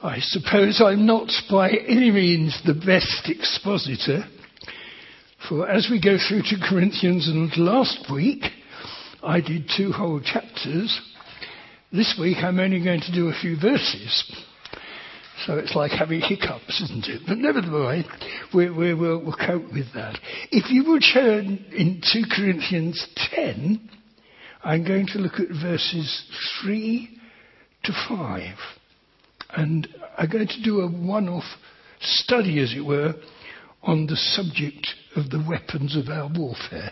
I suppose I'm not by any means the best expositor, for as we go through to Corinthians, and last week I did 2 whole chapters, this week I'm only going to do a few verses. So it's like having hiccups, isn't it? But nevertheless, we'll cope with that. If you will turn in 2 Corinthians 10, I'm going to look at verses 3 to 5. And I'm going to do a one-off study, as it were, on the subject of the weapons of our warfare.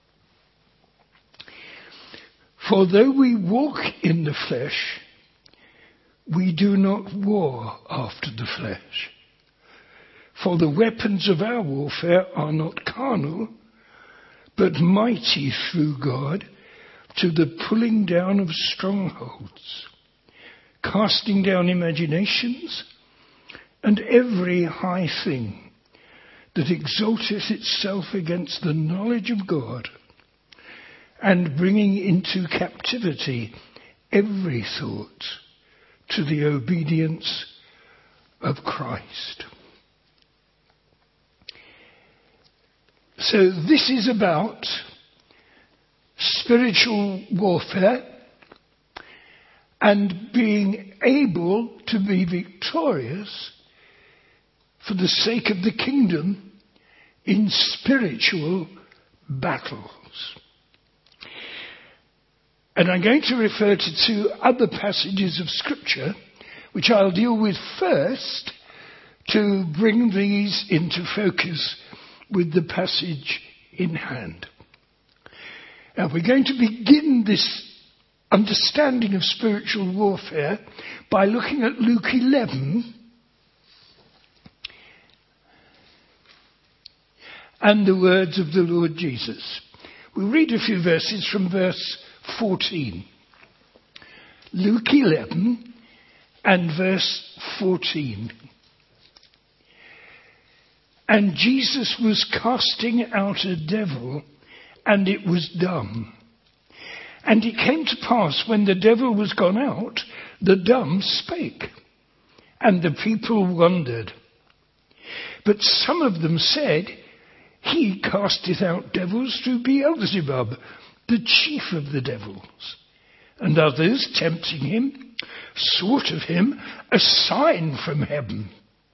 For though we walk in the flesh, we do not war after the flesh. For the weapons of our warfare are not carnal, but mighty through God to the pulling down of strongholds, casting down imaginations and every high thing that exalteth itself against the knowledge of God, and bringing into captivity every thought to the obedience of Christ. So this is about spiritual warfare and being able to be victorious for the sake of the kingdom in spiritual battles. And I'm going to refer to 2 other passages of Scripture, which I'll deal with first to bring these into focus with the passage in hand. Now we're going to begin this understanding of spiritual warfare by looking at Luke 11 and the words of the Lord Jesus. We'll read a few verses from verse 14. Luke 11 and verse 14. And Jesus was casting out a devil, and it was dumb. And it came to pass, when the devil was gone out, the dumb spake, and the people wondered. But some of them said, He casteth out devils through Beelzebub, the chief of the devils. And others, tempting him, sought of him a sign from heaven.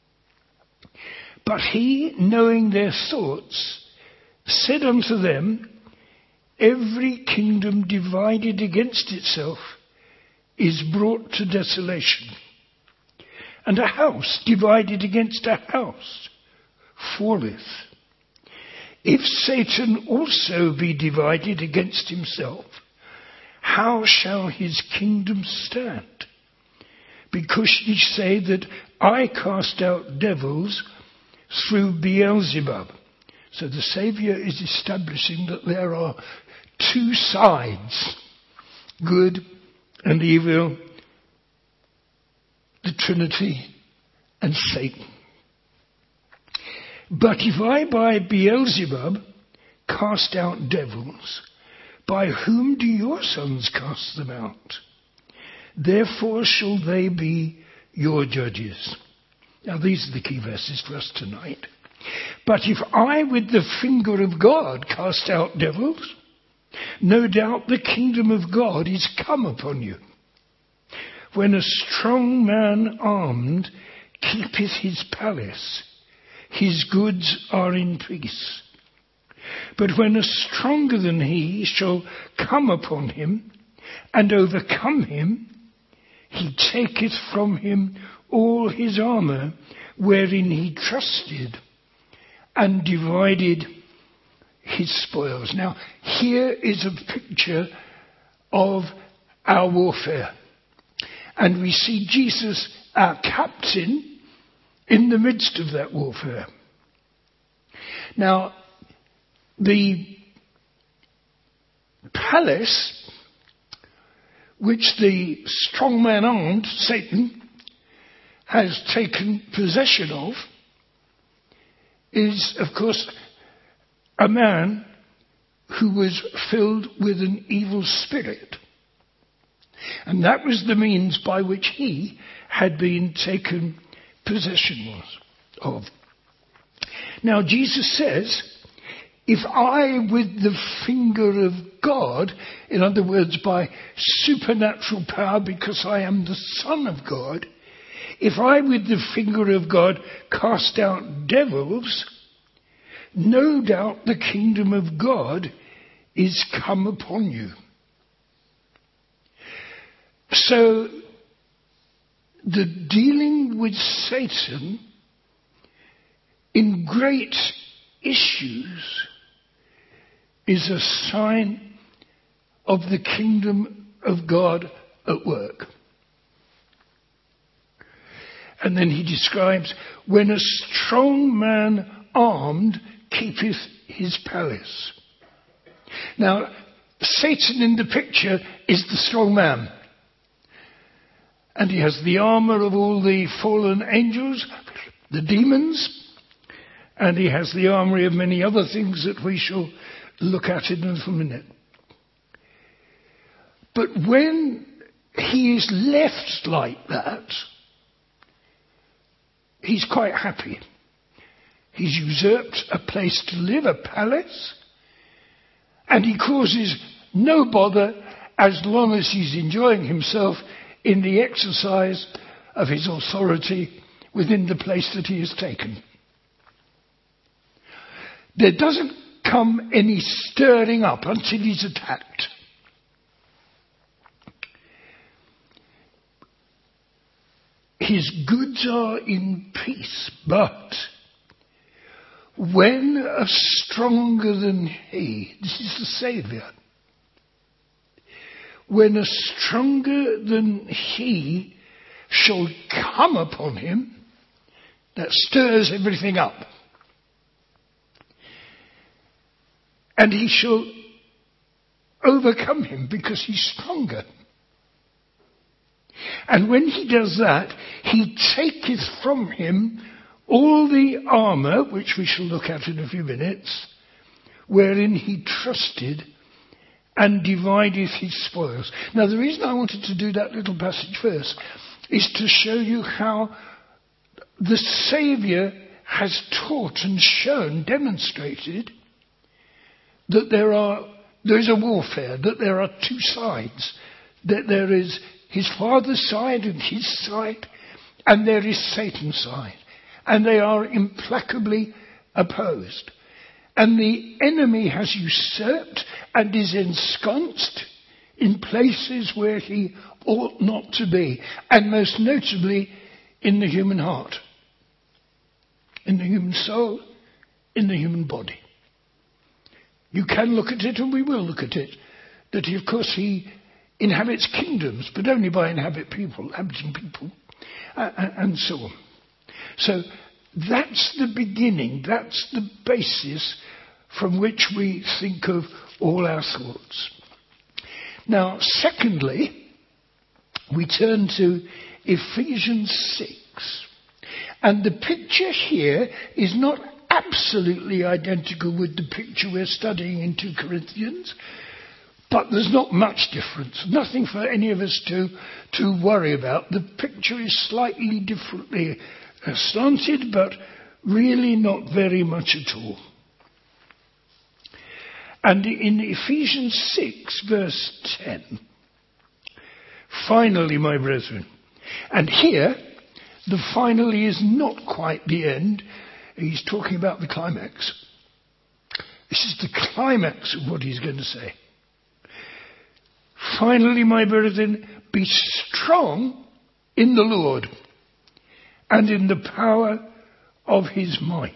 But he, knowing their thoughts, said unto them, Every kingdom divided against itself is brought to desolation, and a house divided against a house falleth. If Satan also be divided against himself, how shall his kingdom stand? Because ye say that I cast out devils through Beelzebub. So the Saviour is establishing that there are 2 sides, good and evil, the Trinity and Satan. But if I by Beelzebub cast out devils, by whom do your sons cast them out? Therefore shall they be your judges. Now these are the key verses for us tonight. But if I with the finger of God cast out devils, no doubt the kingdom of God is come upon you. When a strong man armed keepeth his palace, his goods are in peace. But when a stronger than he shall come upon him and overcome him, he taketh from him all his armour wherein he trusted, and divided his spoils. Now, here is a picture of our warfare. And we see Jesus, our captain, in the midst of that warfare. Now, the palace which the strong man armed, Satan, has taken possession of is, of course, a man who was filled with an evil spirit. And that was the means by which he had been taken possession of. Now Jesus says, if I with the finger of God, in other words by supernatural power because I am the Son of God, if I with the finger of God cast out devils, no doubt the kingdom of God is come upon you. So the dealing with Satan in great issues is a sign of the kingdom of God at work. And then he describes, when a strong man armed keepeth his palace. Now, Satan in the picture is the strong man. And he has the armour of all the fallen angels, the demons, and he has the armoury of many other things that we shall look at in a little minute. But when he is left like that, he's quite happy. He's usurped a place to live, a palace, and he causes no bother as long as he's enjoying himself in the exercise of his authority within the place that he has taken. There doesn't come any stirring up until he's attacked. His goods are in peace, but when a stronger than he, this is the Saviour, when a stronger than he shall come upon him, that stirs everything up. And he shall overcome him because he's stronger. And when he does that, he taketh from him all the armour, which we shall look at in a few minutes, wherein he trusted, and divideth his spoils. Now the reason I wanted to do that little passage first is to show you how the Saviour has taught and shown, demonstrated, that there is a warfare, that there are two sides, that there is his Father's side and his side, and there is Satan's side, and they are implacably opposed. And the enemy has usurped and is ensconced in places where he ought not to be, and most notably in the human heart, in the human soul, in the human body. You can look at it, and we will look at it, that of course he inhabits kingdoms, but only by inhabiting people, and so on. So that's the beginning, that's the basis from which we think of all our thoughts. Now, secondly, we turn to Ephesians 6. And the picture here is not absolutely identical with the picture we're studying in 2 Corinthians, but there's not much difference. Nothing for any of us to worry about. The picture is slightly differently slanted, but really not very much at all. And in Ephesians 6, verse 10, finally, my brethren, and here, the finally is not quite the end. He's talking about the climax. This is the climax of what he's going to say. Finally, my brethren, be strong in the Lord and in the power of his might.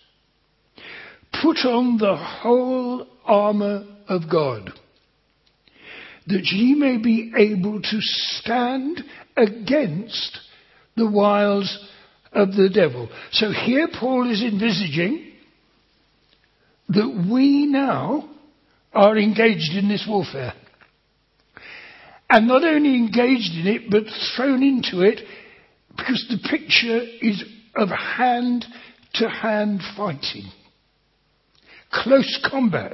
Put on the whole armour of God, that ye may be able to stand against the wiles of the devil. So here Paul is envisaging that we now are engaged in this warfare. And not only engaged in it, but thrown into it, because the picture is of hand-to-hand fighting. Close combat.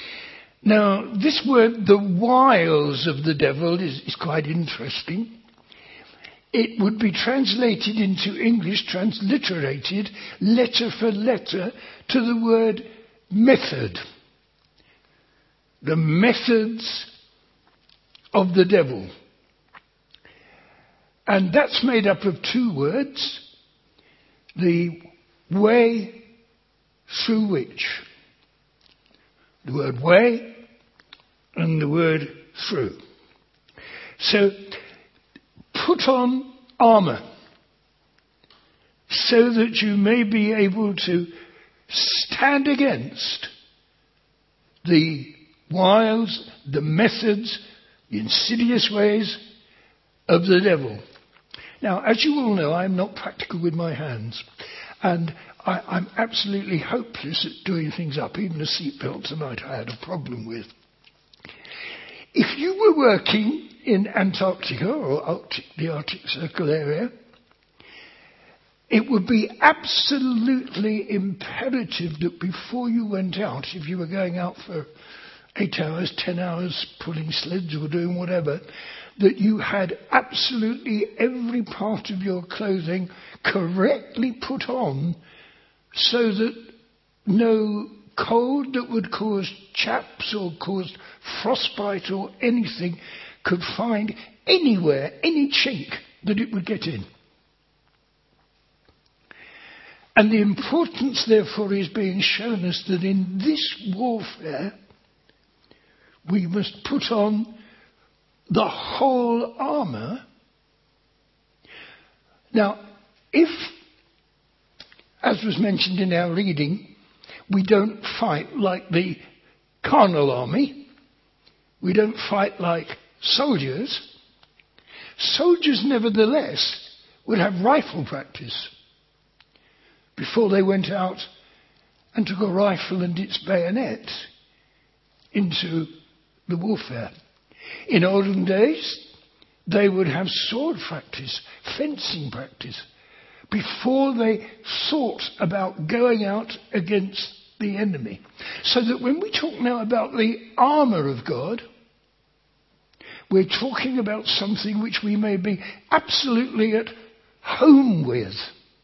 Now, this word, the wiles of the devil, is quite interesting. it would be translated into English, transliterated, letter for letter, to the word method. The methods of the devil. And that's made up of two words. The way through which. The word way and the word through. So, put on armour so that you may be able to stand against the wiles, the methods, the insidious ways of the devil. Now, as you all know, I'm not practical with my hands, and I'm absolutely hopeless at doing things up. Even a seatbelt tonight I had a problem with. If you were working in Antarctica or the Arctic Circle area, it would be absolutely imperative that before you went out, if you were going out for 8 hours, 10 hours, pulling sleds or doing whatever, that you had absolutely every part of your clothing correctly put on so that no cold that would cause chaps or cause frostbite or anything could find anywhere, any chink that it would get in. And the importance, therefore, is being shown us that in this warfare, we must put on the whole armour. Now, if, as was mentioned in our reading, we don't fight like the carnal army, we don't fight like soldiers, soldiers nevertheless would have rifle practice before they went out and took a rifle and its bayonet into the warfare. In olden days, they would have sword practice, fencing practice, before they thought about going out against the enemy. So that when we talk now about the armour of God, we're talking about something which we may be absolutely at home with.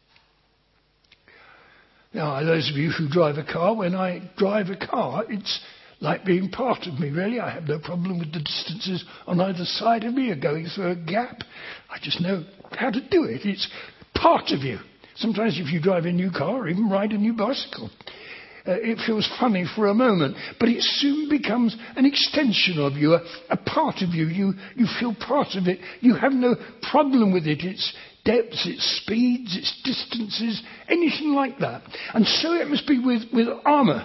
Now, those of you who drive a car, when I drive a car, it's like being part of me, really. I have no problem with the distances on either side of me or going through a gap. I just know how to do it. It's part of you. Sometimes if you drive a new car or even ride a new bicycle, it feels funny for a moment, but it soon becomes an extension of you, a part of you. You feel part of it. You have no problem with it. Its depths, its speeds, its distances, anything like that. And so it must be with armour.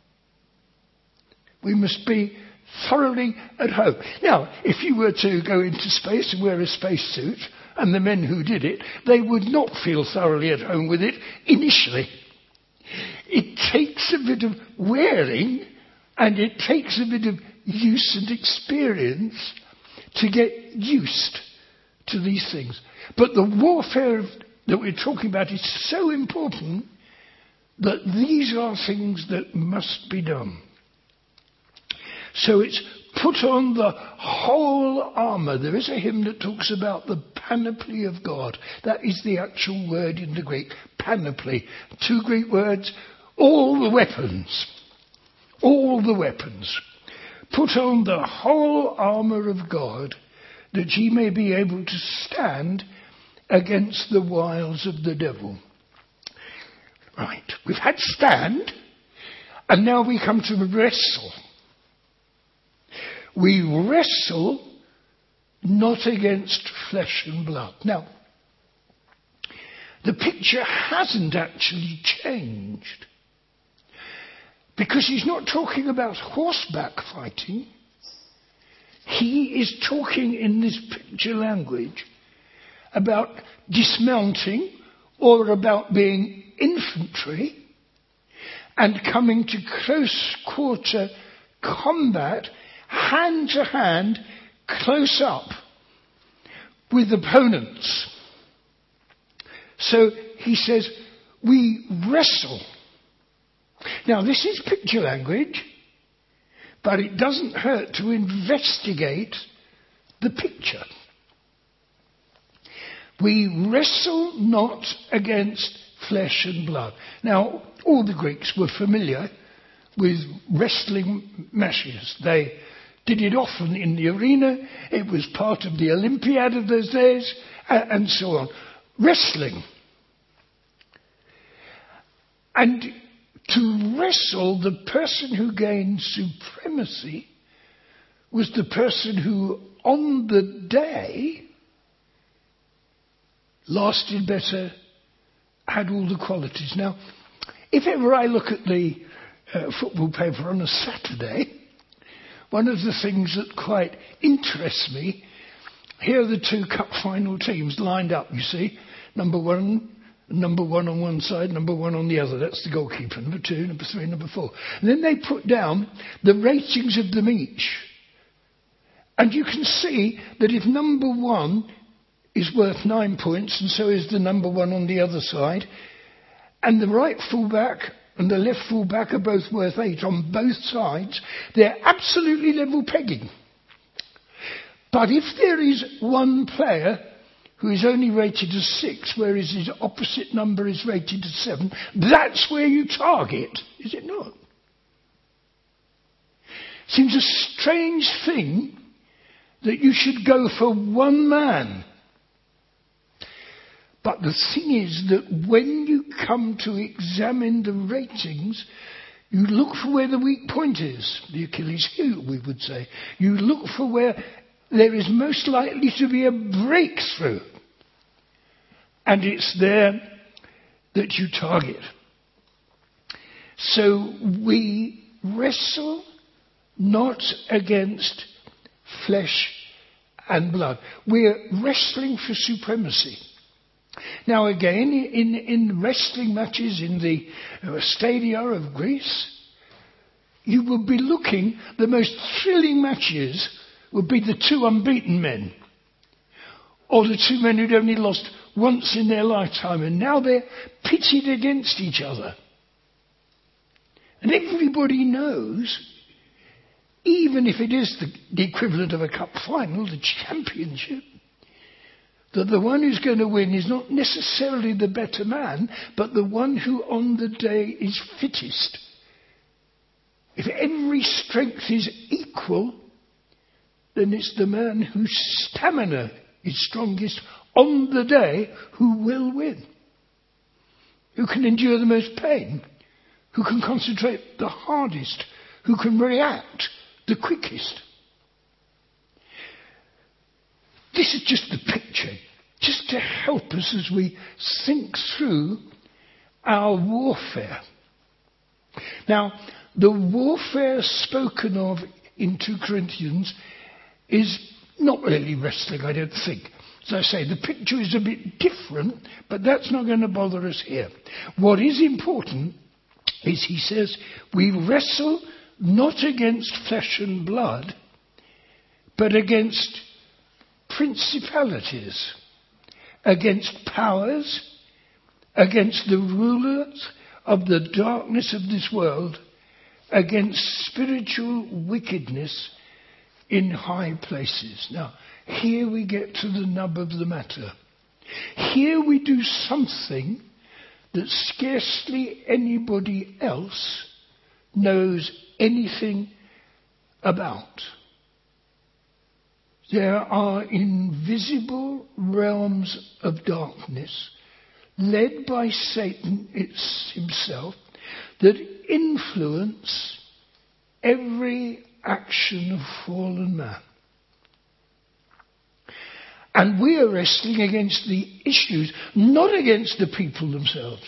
We must be thoroughly at home. Now, if you were to go into space and wear a spacesuit, and the men who did it, they would not feel thoroughly at home with it initially. It takes a bit of wearing, and it takes a bit of use and experience to get used to these things. But the warfare that we're talking about is so important that these are things that must be done. So it's put on the whole armour. There is a hymn that talks about the panoply of God. That is the actual word in the Greek, panoply. Two Greek words, all the weapons. All the weapons. Put on the whole armour of God, that ye may be able to stand against the wiles of the devil. Right, we've had stand, and now we come to wrestle. We wrestle not against flesh and blood. Now, the picture hasn't actually changed. Because he's not talking about horseback fighting. He is talking in this picture language about dismounting or about being infantry and coming to close quarter combat, hand to hand, close up with opponents. So he says, we wrestle. Now this is picture language, but it doesn't hurt to investigate the picture. We wrestle not against flesh and blood. Now, all the Greeks were familiar with wrestling matches. They did it often in the arena. It was part of the Olympiad of those days, and so on. Wrestling. And to wrestle, the person who gained supremacy was the person who, on the day, lasted better, had all the qualities. Now, if ever I look at the football paper on a Saturday, one of the things that quite interests me, here are the two cup final teams lined up, you see. Number one on one side, number one on the other. That's the goalkeeper. Number 2, number 3, number 4. And then they put down the ratings of them each. And you can see that if number 1 is worth 9 points, and so is the number 1 on the other side, and the right fullback and the left fullback are both worth 8 on both sides, they're absolutely level pegging. But if there is one player who is only rated as 6, whereas his opposite number is rated as 7, that's where you target, is it not? Seems a strange thing that you should go for one man. But the thing is that when you come to examine the ratings, you look for where the weak point is, the Achilles heel, we would say. You look for where there is most likely to be a breakthrough. And it's there that you target. So we wrestle not against flesh and blood. We're wrestling for supremacy. Now again, in wrestling matches in the stadia of Greece, you would be looking, the most thrilling matches would be the 2 unbeaten men, or the 2 men who'd only lost once in their lifetime, and now they're pitted against each other. And everybody knows, even if it is the equivalent of a cup final, the championship, that the one who's going to win is not necessarily the better man, but the one who on the day is fittest. If every strength is equal, then it's the man whose stamina is strongest on the day who will win. Who can endure the most pain, who can concentrate the hardest, who can react the quickest. This is just the picture, just to help us as we think through our warfare. Now, the warfare spoken of in 2 Corinthians is not really wrestling, I don't think. As I say, the picture is a bit different, but that's not going to bother us here. What is important is, he says, we wrestle not against flesh and blood, but against principalities, against powers, against the rulers of the darkness of this world, against spiritual wickedness in high places. Now, here we get to the nub of the matter. Here we do something that scarcely anybody else knows anything about. There are invisible realms of darkness, led by Satan himself, that influence every action of fallen man. And we are wrestling against the issues, not against the people themselves,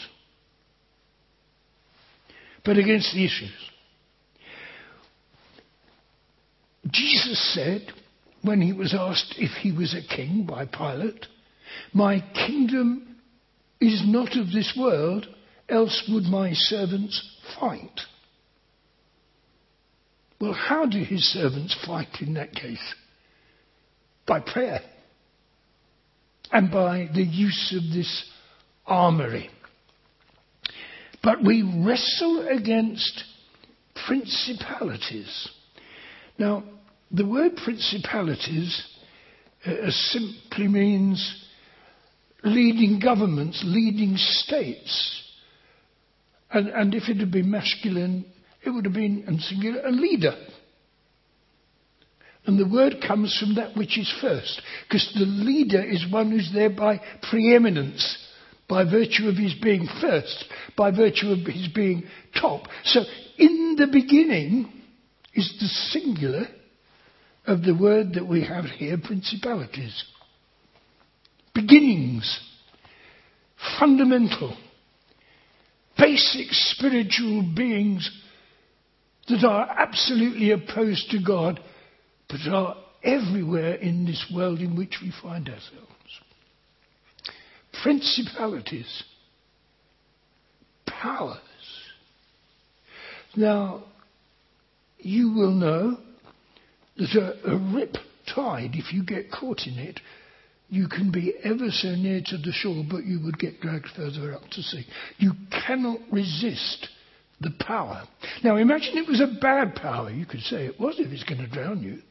but against the issues. Jesus said, when he was asked if he was a king by Pilate, "My kingdom is not of this world, else would my servants fight." Well, how do his servants fight in that case? By prayer. And by the use of this armory. But we wrestle against principalities. Now, the word principalities simply means leading governments, leading states. And if it had been masculine, it would have been, and singular, a leader. And the word comes from that which is first, because the leader is one who's there by preeminence, by virtue of his being first, by virtue of his being top. So in the beginning is the singular of the word that we have here, principalities. Beginnings, fundamental, basic spiritual beings that are absolutely opposed to God, but are everywhere in this world in which we find ourselves. Principalities, powers. Now, you will know that a rip tide, if you get caught in it, you can be ever so near to the shore, but you would get dragged further out to sea. You cannot resist the power. Now imagine it was a bad power. You could say it was if it's going to drown you.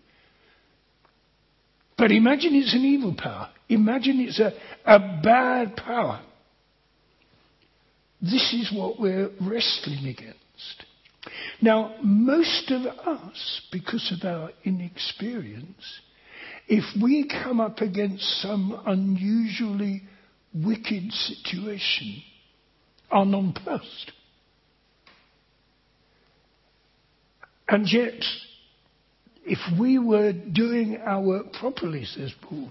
But imagine it's an evil power. Imagine it's a bad power. This is what we're wrestling against. Now, most of us, because of our inexperience, if we come up against some unusually wicked situation, are nonplussed. And yet, if we were doing our work properly, says Paul,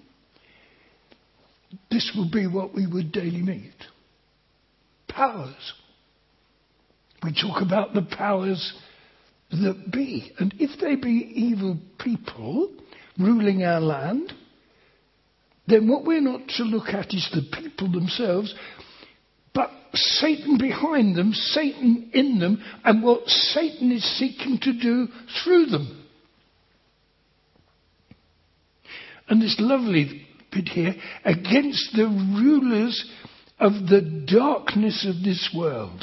this would be what we would daily meet. Powers. We talk about the powers that be. And if they be evil people ruling our land, then what we're not to look at is the people themselves, but Satan behind them, Satan in them, and what Satan is seeking to do through them. And this lovely bit here, against the rulers of the darkness of this world.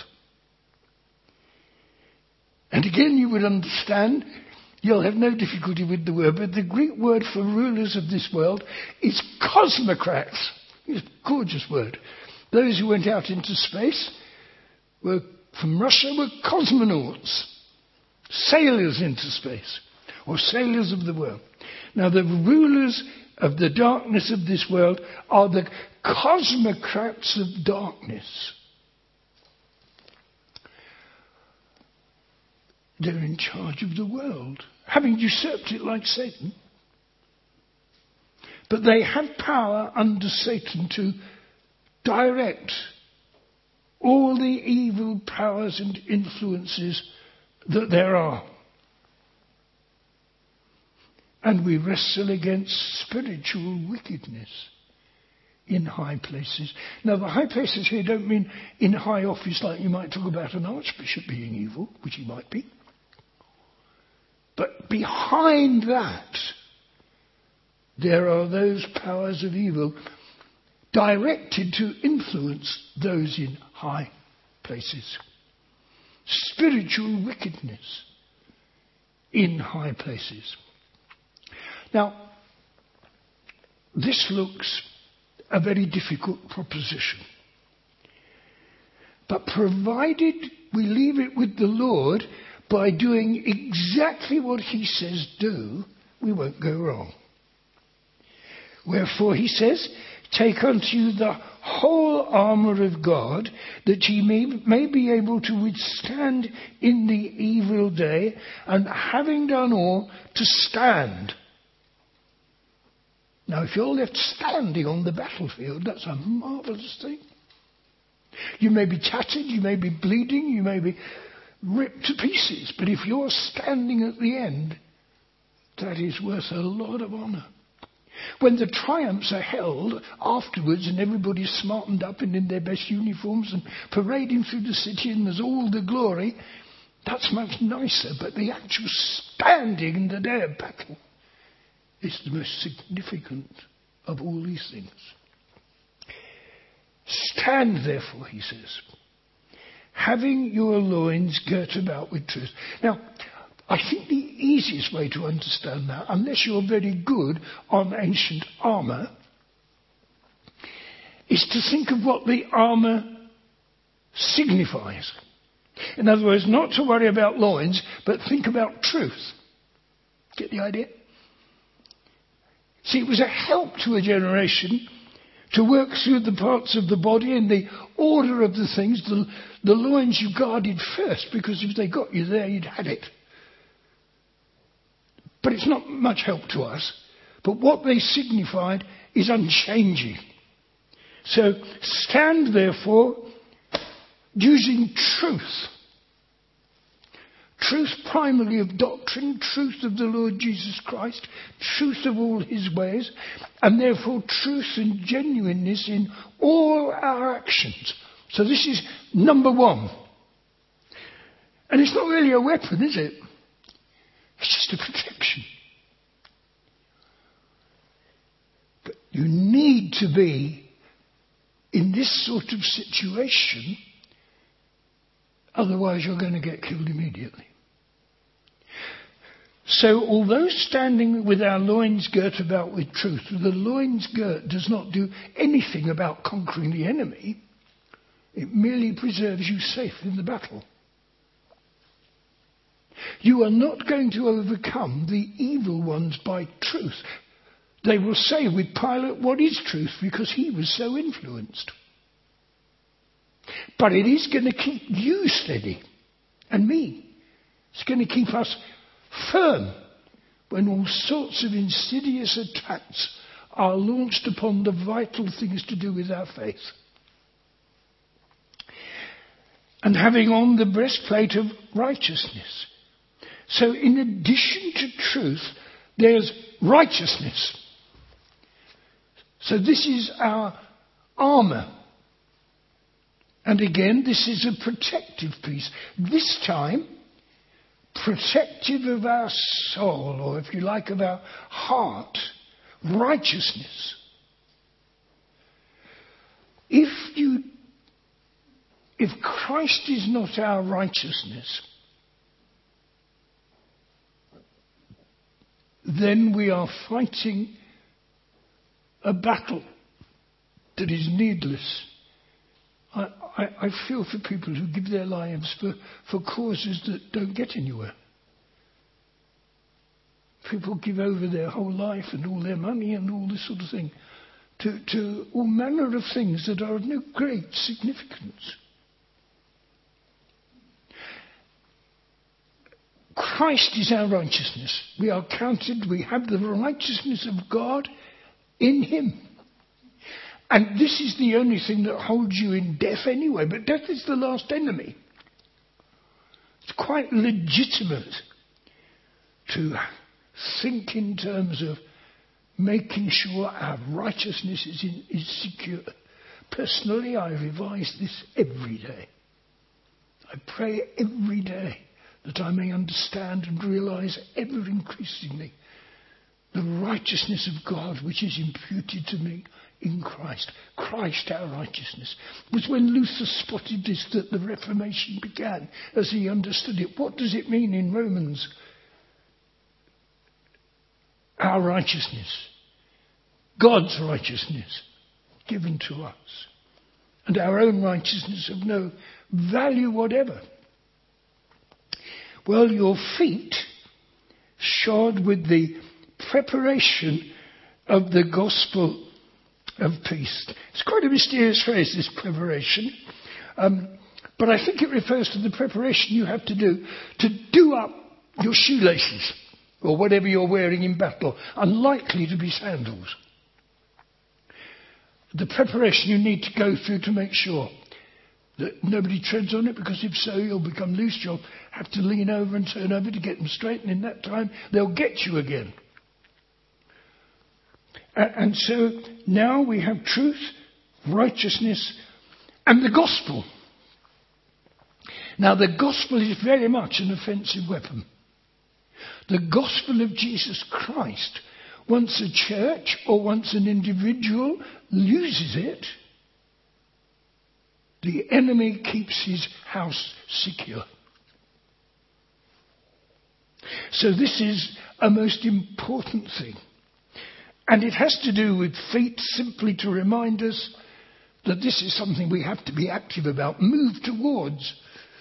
And again you would understand, you'll have no difficulty with the word, but the Greek word for rulers of this world is cosmocrats. It's a gorgeous word. Those who went out into space from Russia were cosmonauts, sailors into space, or sailors of the world. Now the rulers of the darkness of this world are the cosmocrats of darkness. They're in charge of the world, having usurped it like Satan. But they have power under Satan to direct all the evil powers and influences that there are. And we wrestle against spiritual wickedness in high places. Now, the high places here don't mean in high office like you might talk about an archbishop being evil, which he might be. But behind that, there are those powers of evil directed to influence those in high places. Spiritual wickedness in high places. Now, this looks a very difficult proposition. But provided we leave it with the Lord by doing exactly what he says do, we won't go wrong. Wherefore he says, take unto you the whole armour of God, that ye may be able to withstand in the evil day, and having done all, to stand. Now, if you're left standing on the battlefield, that's a marvellous thing. You may be tattered, you may be bleeding, you may be ripped to pieces, but if you're standing at the end, that is worth a lot of honour. When the triumphs are held afterwards and everybody's smartened up and in their best uniforms and parading through the city and there's all the glory, that's much nicer. But the actual standing in the day of battle is the most significant of all these things. Stand therefore, he says, having your loins girt about with truth. Now, I think the easiest way to understand that, unless you're very good on ancient armour, is to think of what the armour signifies. In other words, not to worry about loins, but think about truth. Get the idea? See, it was a help to a generation to work through the parts of the body and the order of the things. The loins you guarded first, because if they got you there, you'd had it. But it's not much help to us. But what they signified is unchanging. So stand, therefore, using truth. Truth primarily of doctrine, truth of the Lord Jesus Christ, truth of all his ways, and therefore truth and genuineness in all our actions. So this is number one. And it's not really a weapon, is it? It's just a protection. But you need to be in this sort of situation, otherwise you're going to get killed immediately. So although standing with our loins girt about with truth, the loins girt does not do anything about conquering the enemy. It merely preserves you safe in the battle. You are not going to overcome the evil ones by truth. They will say with Pilate, what is truth? Because he was so influenced. But it is going to keep you steady, and me. It's going to keep us firm when all sorts of insidious attacks are launched upon the vital things to do with our faith. And having on the breastplate of righteousness. So in addition to truth, there's righteousness. So this is our armour. And again, this is a protective piece. This time, protective of our soul, or if you like, of our heart. Righteousness. If Christ is not our righteousness, then we are fighting a battle that is needless. I feel for people who give their lives for causes that don't get anywhere. People give over their whole life and all their money and all this sort of thing to all manner of things that are of no great significance. Christ is our righteousness. We are counted, we have the righteousness of God in him. And this is the only thing that holds you in death anyway. But death is the last enemy. It's quite legitimate to think in terms of making sure our righteousness is secure. Personally, I revise this every day. I pray every day that I may understand and realize ever increasingly the righteousness of God which is imputed to me in Christ. Christ our righteousness. It was when Luther spotted this that the Reformation began, as he understood it. What does it mean in Romans? Our righteousness. God's righteousness given to us. And our own righteousness of no value whatever. Well, your feet shod with the preparation of the gospel of peace. It's quite a mysterious phrase, this preparation. But I think it refers to the preparation you have to do up your shoelaces or whatever you're wearing in battle, unlikely to be sandals. The preparation you need to go through to make sure that nobody treads on it, because if so, you'll become loose. You'll have to lean over and turn over to get them straight, and in that time, they'll get you again. And so now we have truth, righteousness, and the gospel. Now the gospel is very much an offensive weapon. The gospel of Jesus Christ, once a church or once an individual uses it, the enemy keeps his house secure. So this is a most important thing. And it has to do with feet, simply to remind us that this is something we have to be active about, move towards.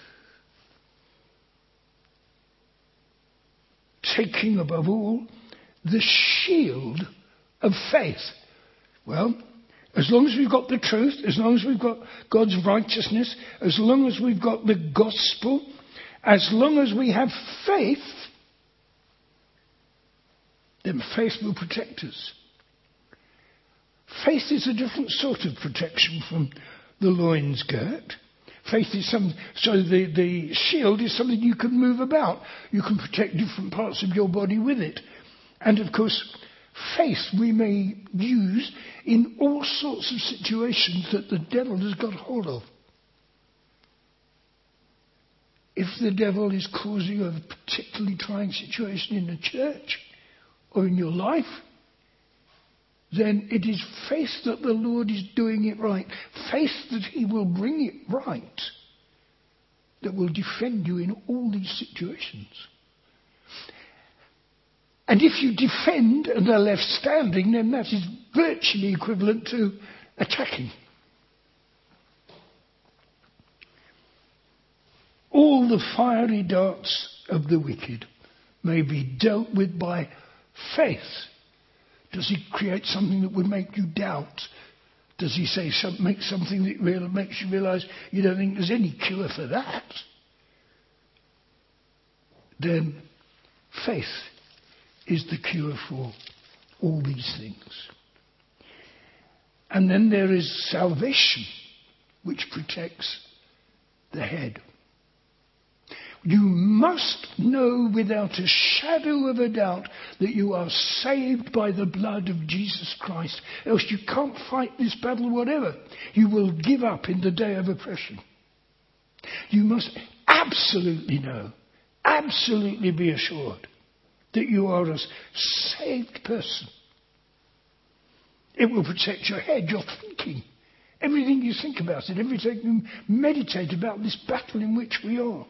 Taking above all the shield of faith. Well, as long as we've got the truth, as long as we've got God's righteousness, as long as we've got the gospel, as long as we have faith, then faith will protect us. Faith is a different sort of protection from the loins girt. Faith is the shield is something you can move about. You can protect different parts of your body with it. And of course, faith we may use in all sorts of situations that the devil has got hold of. If the devil is causing a particularly trying situation in the church or in your life, then it is faith that the Lord is doing it right. Faith that he will bring it right. That will defend you in all these situations. And if you defend and are left standing, then that is virtually equivalent to attacking. All the fiery darts of the wicked may be dealt with by faith. Does he create something that would make you doubt? Does he make something that makes you realise you don't think there's any cure for that? Then faith is the cure for all these things. And then there is salvation, which protects the head. You must know without a shadow of a doubt that you are saved by the blood of Jesus Christ. Else you can't fight this battle whatever. You will give up in the day of oppression. You must absolutely know, absolutely be assured that you are a saved person. It will protect your head, your thinking, everything you think about it, everything you meditate about this battle in which we are.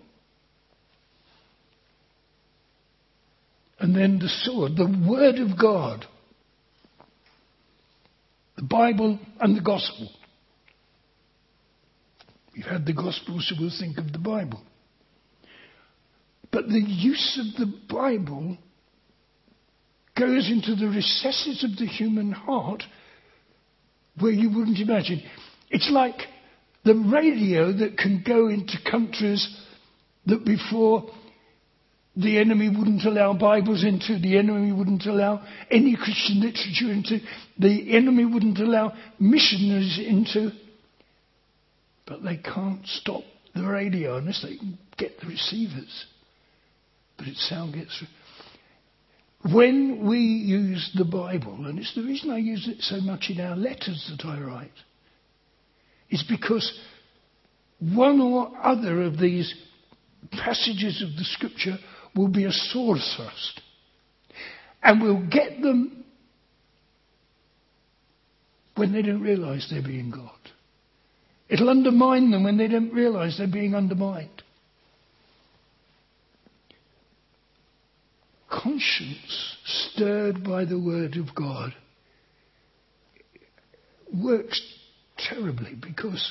And then the sword, the Word of God, the Bible and the Gospel. We've had the Gospel, so we'll think of the Bible. But the use of the Bible goes into the recesses of the human heart where you wouldn't imagine. It's like the radio that can go into countries that before the enemy wouldn't allow Bibles into, the enemy wouldn't allow any Christian literature into, the enemy wouldn't allow missionaries into. But they can't stop the radio unless they can get the receivers. But its sound gets through. When we use the Bible, and it's the reason I use it so much in our letters that I write, is because one or other of these passages of the Scripture will be a sword thrust. And we'll get them when they don't realise they're being got. It'll undermine them when they don't realise they're being undermined. Conscience stirred by the Word of God works terribly, because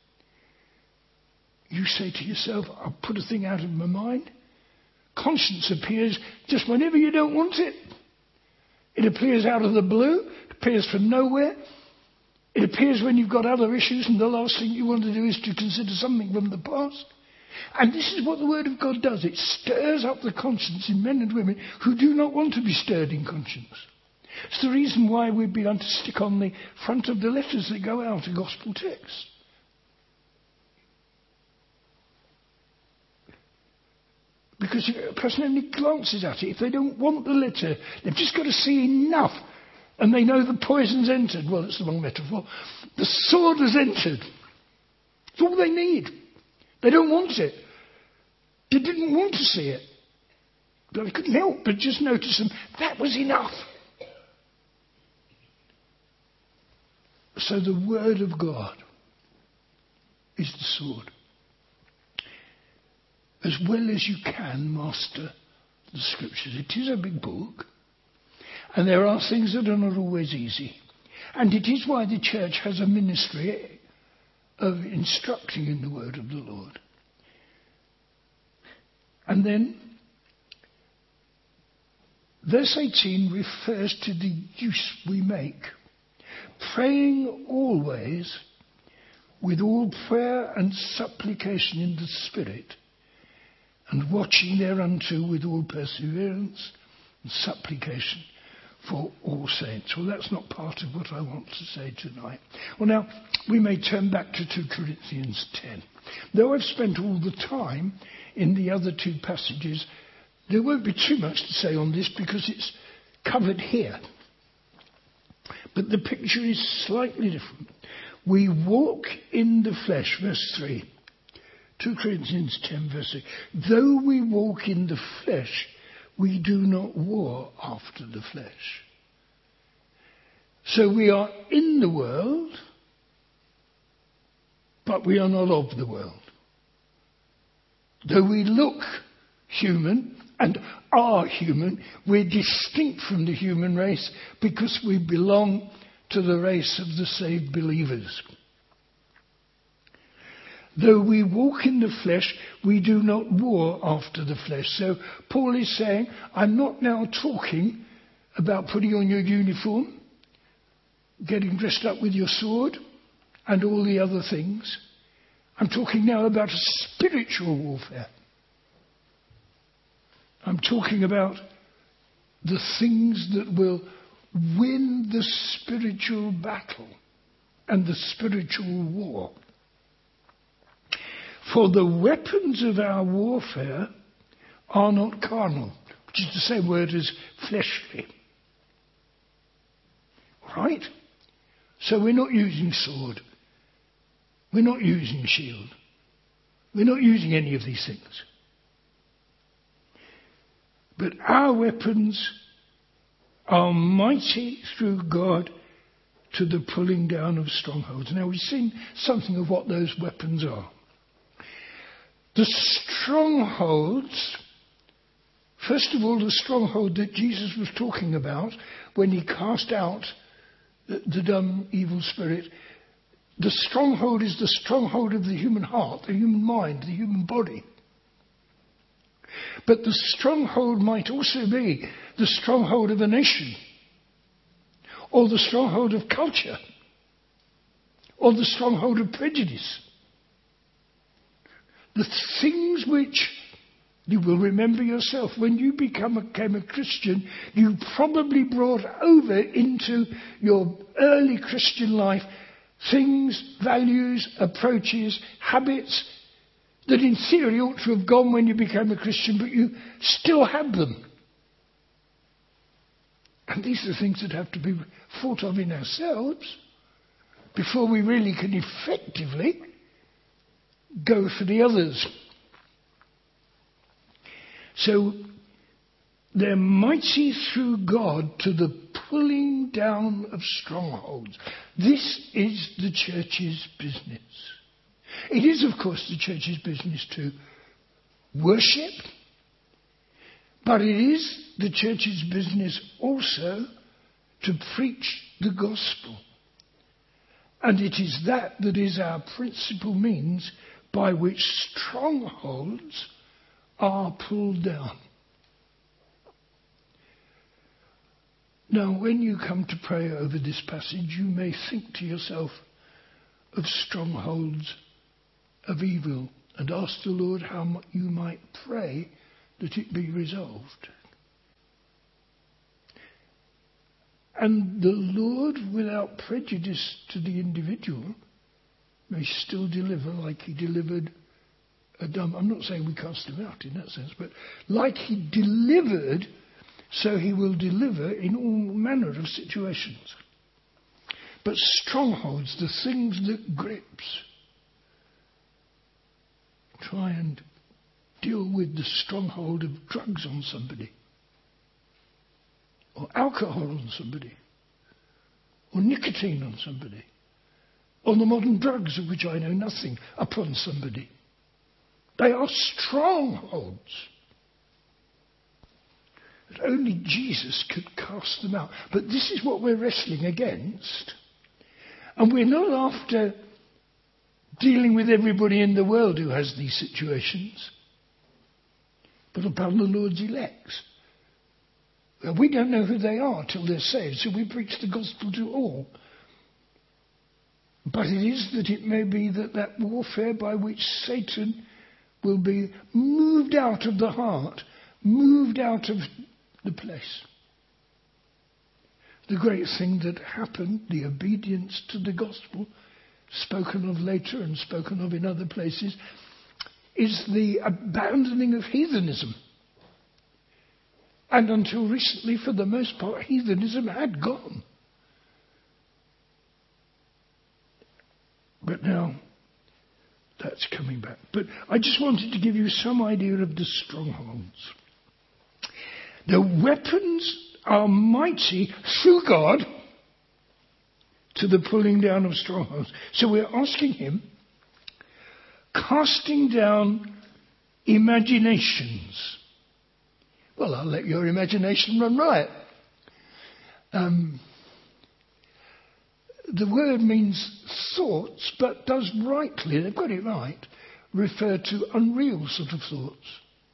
you say to yourself, I'll put a thing out of my mind. Conscience appears just whenever you don't want it. It appears out of the blue. It appears from nowhere. It appears when you've got other issues and the last thing you want to do is to consider something from the past. And this is what the Word of God does. It stirs up the conscience in men and women who do not want to be stirred in conscience. It's the reason why we've begun to stick on the front of the letters that go out a gospel text. Because if a person only glances at it, if they don't want the letter, they've just got to see enough. And they know the poison's entered. Well, that's the wrong metaphor. The sword has entered. It's all they need. They don't want it. They didn't want to see it. But they couldn't help but just notice them. That was enough. So the Word of God is the sword. As well as you can master the Scriptures. It is a big book. And there are things that are not always easy. And it is why the church has a ministry of instructing in the word of the Lord. And then verse 18 refers to the use we make. Praying always with all prayer and supplication in the Spirit, and watching thereunto with all perseverance and supplication for all saints. Well, that's not part of what I want to say tonight. Well, now, we may turn back to 2 Corinthians 10. Though I've spent all the time in the other two passages, there won't be too much to say on this because it's covered here. But the picture is slightly different. We walk in the flesh, verse 3. 2 Corinthians 10, verse 3. Though we walk in the flesh, we do not war after the flesh. So we are in the world, but we are not of the world. Though we look human and are human, we're distinct from the human race because we belong to the race of the saved believers. Though we walk in the flesh, we do not war after the flesh. So Paul is saying, I'm not now talking about putting on your uniform, getting dressed up with your sword, and all the other things. I'm talking now about a spiritual warfare. I'm talking about the things that will win the spiritual battle and the spiritual war. For the weapons of our warfare are not carnal, which is the same word as fleshly. Right? So we're not using sword. We're not using shield. We're not using any of these things. But our weapons are mighty through God to the pulling down of strongholds. Now we've seen something of what those weapons are. The strongholds, first of all, the stronghold that Jesus was talking about when he cast out the dumb, evil spirit. The stronghold is the stronghold of the human heart, the human mind, the human body. But the stronghold might also be the stronghold of a nation, or the stronghold of culture, or the stronghold of prejudice. The things which you will remember yourself when you became a Christian, you probably brought over into your early Christian life things, values, approaches, habits that in theory ought to have gone when you became a Christian, but you still have them. And these are things that have to be thought of in ourselves before we really can effectively go for the others. So they're mighty through God to the pulling down of strongholds. This is the church's business. It is, of course, the church's business to worship, but it is the church's business also to preach the gospel. And it is that is our principal means by which strongholds are pulled down. Now, when you come to pray over this passage, you may think to yourself of strongholds of evil and ask the Lord how you might pray that it be resolved. And the Lord, without prejudice to the individual, may still deliver like he delivered a dumb... I'm not saying we cast him out in that sense, but like he delivered, so he will deliver in all manner of situations. But strongholds, the things that grips, try and deal with the stronghold of drugs on somebody, or alcohol on somebody, or nicotine on somebody, or the modern drugs of which I know nothing upon somebody. They are strongholds. That only Jesus could cast them out. But this is what we're wrestling against. And we're not after dealing with everybody in the world who has these situations, but upon the Lord's elects. Well, we don't know who they are till they're saved, so we preach the gospel to all. But it is that it may be that warfare by which Satan will be moved out of the heart, moved out of the place. The great thing that happened, the obedience to the gospel, spoken of later and spoken of in other places, is the abandoning of heathenism. And until recently, for the most part, heathenism had gone. But now, that's coming back. But I just wanted to give you some idea of the strongholds. The weapons are mighty through God to the pulling down of strongholds. So we're asking him, casting down imaginations. Well, I'll let your imagination run riot. The word means thoughts, but does rightly, they've got it right, refer to unreal sort of thoughts.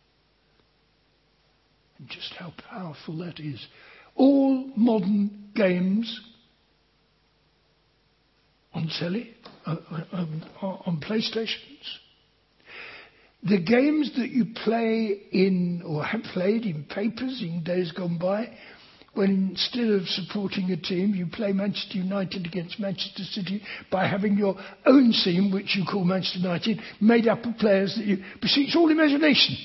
And just how powerful that is. All modern games on telly, on PlayStations, the games that you play in, or have played in papers in days gone by, when instead of supporting a team, you play Manchester United against Manchester City by having your own team, which you call Manchester United, made up of players that you... But see, it's all imagination.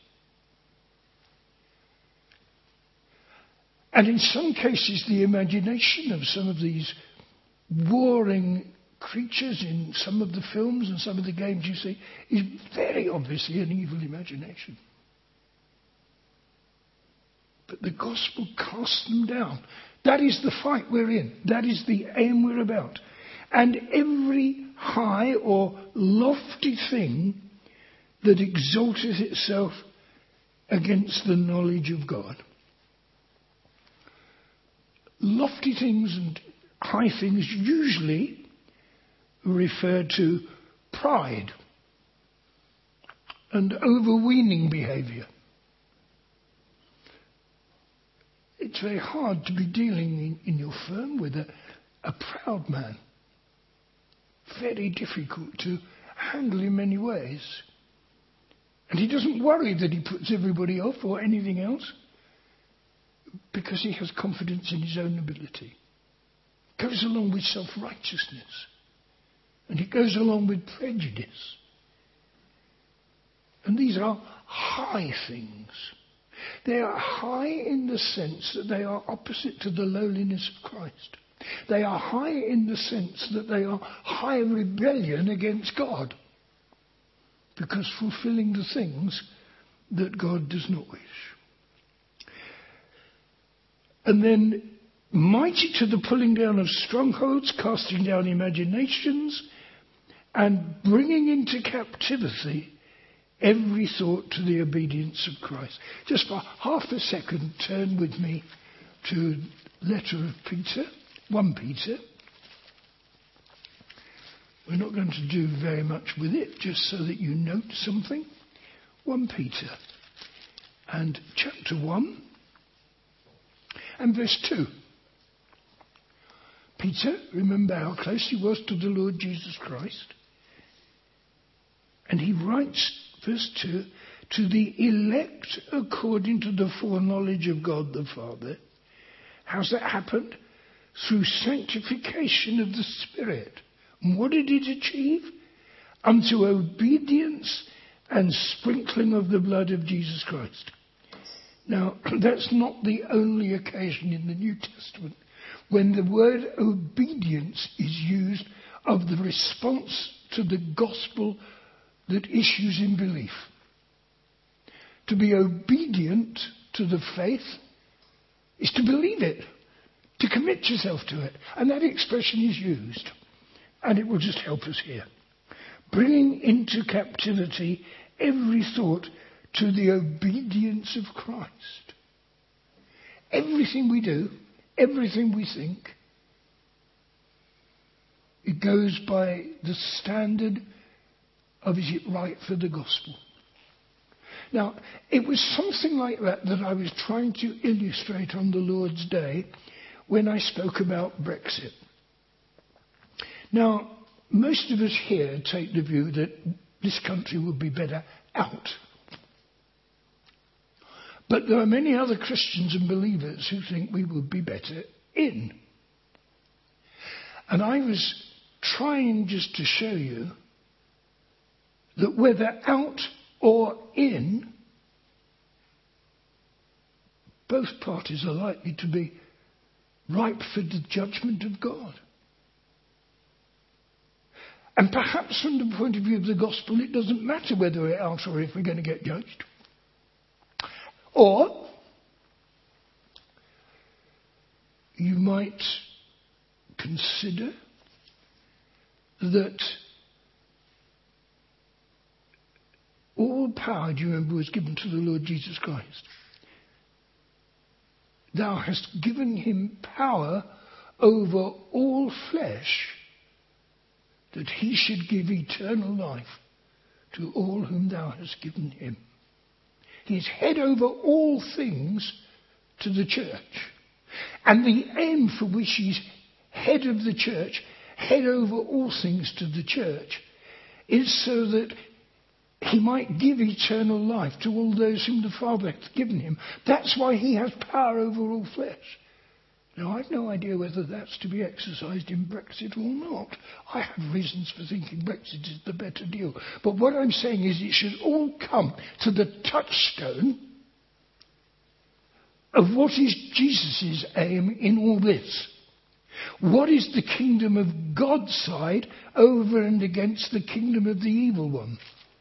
And in some cases, the imagination of some of these warring creatures in some of the films and some of the games you see is very obviously an evil imagination. But the gospel casts them down. That is the fight we're in. That is the aim we're about. And every high or lofty thing that exalteth itself against the knowledge of God. Lofty things and high things usually refer to pride and overweening behaviour. It's very hard to be dealing in your firm with a proud man. Very difficult to handle in many ways. And he doesn't worry that he puts everybody off or anything else because he has confidence in his own ability. It goes along with self-righteousness. And it goes along with prejudice. And these are high things. They are high in the sense that they are opposite to the lowliness of Christ. They are high in the sense that they are high rebellion against God. Because fulfilling the things that God does not wish. And then, mighty to the pulling down of strongholds, casting down imaginations, and bringing into captivity every thought to the obedience of Christ. Just for half a second, turn with me to the letter of Peter, 1 Peter. We're not going to do very much with it, just so that you note something. 1 Peter, and chapter 1, and verse 2. Peter, remember how close he was to the Lord Jesus Christ. And he writes, verse 2, to the elect according to the foreknowledge of God the Father. How's that happened? Through sanctification of the Spirit. And what did it achieve? Unto obedience and sprinkling of the blood of Jesus Christ. Now, that's not the only occasion in the New Testament when the word obedience is used of the response to the gospel that issues in belief. To be obedient to the faith is to believe it, to commit yourself to it. And that expression is used. And it will just help us here. Bringing into captivity every thought to the obedience of Christ. Everything we do, everything we think, It goes by the standard of, is it right for the gospel? Now, it was something like that that I was trying to illustrate on the Lord's Day when I spoke about Brexit. Now, most of us here take the view that this country would be better out. But there are many other Christians and believers who think we would be better in. And I was trying just to show you that whether out or in, both parties are likely to be ripe for the judgment of God. And perhaps from the point of view of the gospel, it doesn't matter whether we're out or if we're going to get judged. Or you might consider that all power, do you remember, was given to the Lord Jesus Christ. Thou hast given him power over all flesh, that he should give eternal life to all whom thou hast given him. He is head over all things to the church. And the aim for which he's head of the church, head over all things to the church, is so that he might give eternal life to all those whom the Father hath given him. That's why he has power over all flesh. Now, I've no idea whether that's to be exercised in Brexit or not. I have reasons for thinking Brexit is the better deal. But what I'm saying is it should all come to the touchstone of what is Jesus' aim in all this. What is the kingdom of God's side over and against the kingdom of the evil one?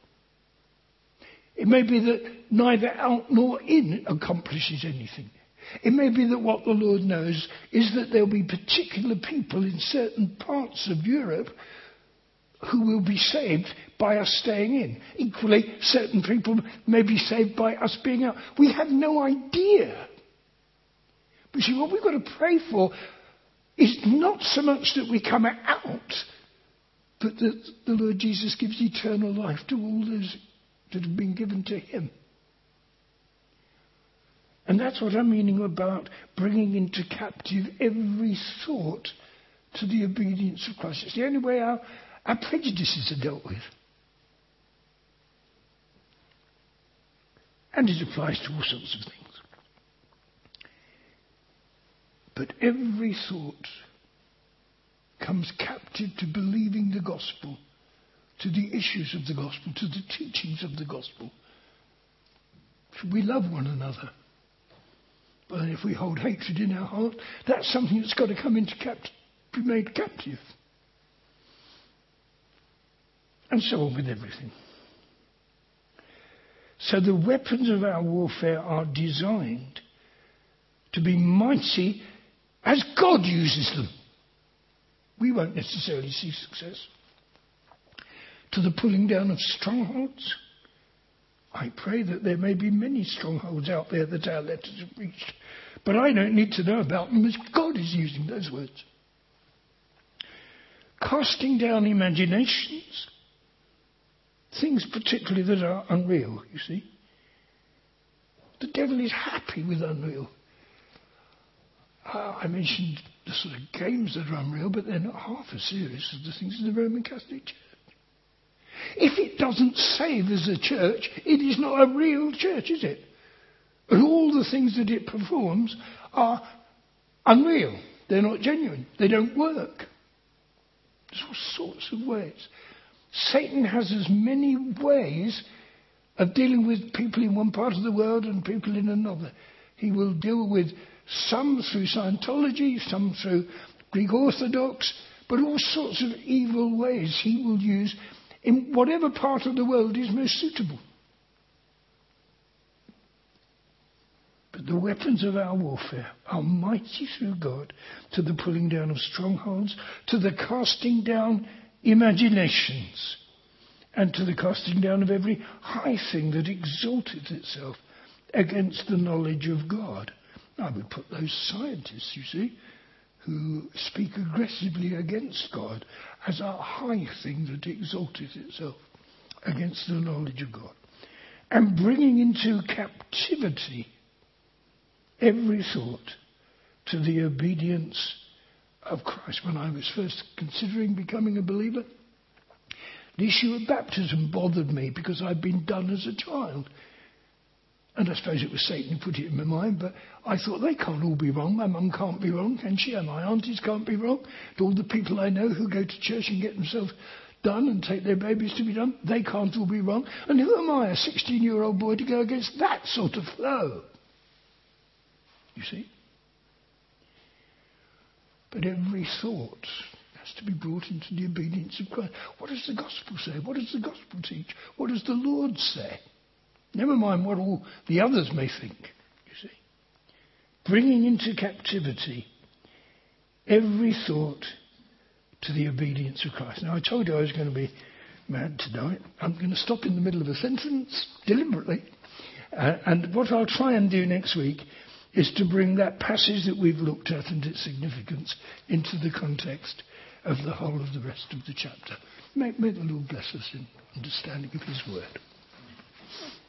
It may be that neither out nor in accomplishes anything. It may be that what the Lord knows is that there will be particular people in certain parts of Europe who will be saved by us staying in. Equally, certain people may be saved by us being out. We have no idea. But see, what we've got to pray for is not so much that we come out, but that the Lord Jesus gives eternal life to all those that have been given to him. And that's what I'm meaning about bringing into captive every thought to the obedience of Christ. It's the only way our prejudices are dealt with. And it applies to all sorts of things. But every thought comes captive to believing the gospel, to the issues of the gospel, to the teachings of the gospel. Should we love one another? But if we hold hatred in our heart, that's something that's got to come into be made captive. And so on with everything. So the weapons of our warfare are designed to be mighty as God uses them. We won't necessarily see success. To the pulling down of strongholds. I pray that there may be many strongholds out there that our letters have reached. But I don't need to know about them as God is using those words. Casting down imaginations. Things particularly that are unreal, you see. The devil is happy with unreal. I mentioned the sort of games that are unreal, but they're not half as serious as the things in the Roman Catholic Church. If it doesn't save as a church, it is not a real church, is it? And all the things that it performs are unreal. They're not genuine. They don't work. There's all sorts of ways. Satan has as many ways of dealing with people in one part of the world and people in another. He will deal with some through Scientology, some through Greek Orthodox, but all sorts of evil ways he will use in whatever part of the world is most suitable. But the weapons of our warfare are mighty through God to the pulling down of strongholds, to the casting down imaginations, and to the casting down of every high thing that exalteth itself against the knowledge of God. I would put those scientists, you see, who speak aggressively against God as a high thing that exalteth itself against the knowledge of God, and bringing into captivity every thought to the obedience of Christ. When I was first considering becoming a believer, the issue of baptism bothered me because I'd been done as a child. And I suppose it was Satan who put it in my mind, but I thought they can't all be wrong. My mum can't be wrong, can she? And my aunties can't be wrong. And all the people I know who go to church and get themselves done and take their babies to be done, they can't all be wrong. And who am I, a 16-year-old boy, to go against that sort of flow? You see? But every thought has to be brought into the obedience of Christ. What does the gospel say? What does the gospel teach? What does the Lord say? Never mind what all the others may think, you see. Bringing into captivity every thought to the obedience of Christ. Now, I told you I was going to be mad tonight. I'm going to stop in the middle of a sentence deliberately. And what I'll try and do next week is to bring that passage that we've looked at and its significance into the context of the whole of the rest of the chapter. May the Lord bless us in understanding of his word.